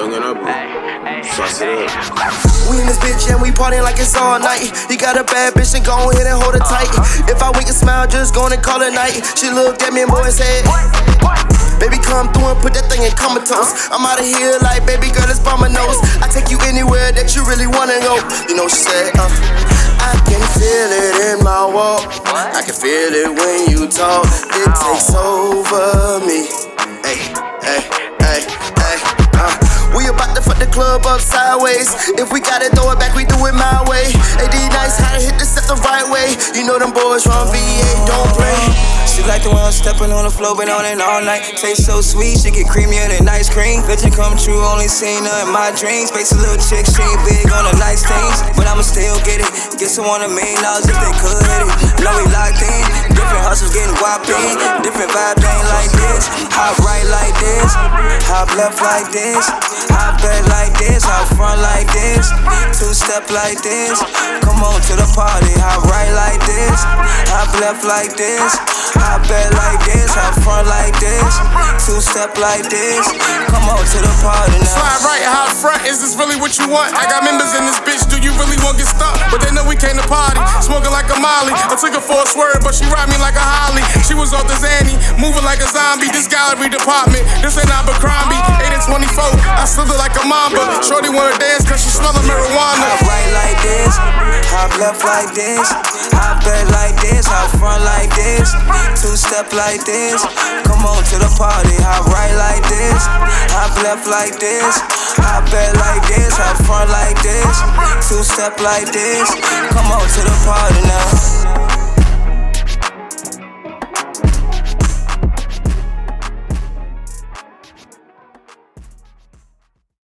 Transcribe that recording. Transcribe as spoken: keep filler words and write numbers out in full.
Young and Upper. Sauce it up. We in this bitch and we partying like it's all night. He got a bad bitch and go ahead and hold her tight. If I wink and smile, just go and call it night. She looked at me and boy and said, baby, come through and put that thing in comatose. I'm out of here like, baby girl, it's by my nose. I take you anywhere that you really wanna go. You know she said, uh, I can feel it in my walk. I can feel it when you talk. It takes over me. Hey, hey, hey, hey, uh. We about to fuck the club up sideways. If we gotta throw it back, we do it my way. A D nice, how to hit this set the right way. You know them boys from V A don't play. She like the one stepping on the floor, been on it all night. Taste so sweet, she get creamier than ice cream. Vision come true, only seen her in my dreams. Face a little chick, she ain't big on the nice things, but I'ma still get it. Get someone a million dollars if they could hit it. Know we locked in, different hustles getting whopped in. Different vibes ain't like this. Hop right like this, hop left like this. Hop back like this, hop front like this. Two step like this. Come on to the party, hop right like this. Hop left like this. Hop back like this, hop front like this. Two step like this. Come on to the party now. Slide right, hop front, is this really what you want? I got members in this bitch, do you really want to get stuck? But they know we came to party, smoking like a molly. I took her for a swerve, but she ride me like a Holly. She was off the Zanny, moving like a zombie. This gallery department, this ain't Abercrombie. eight and twenty-four, I slither like a mamba. Shorty wanna dance cause she smellin' marijuana. Hop right like this, hop left like this. Hop back like this, hop front like this. Two step like this. Come on to the party, hop right like this. Hop left like this. Hop back like this, hop front like this. Two step like this. Come on to the party now.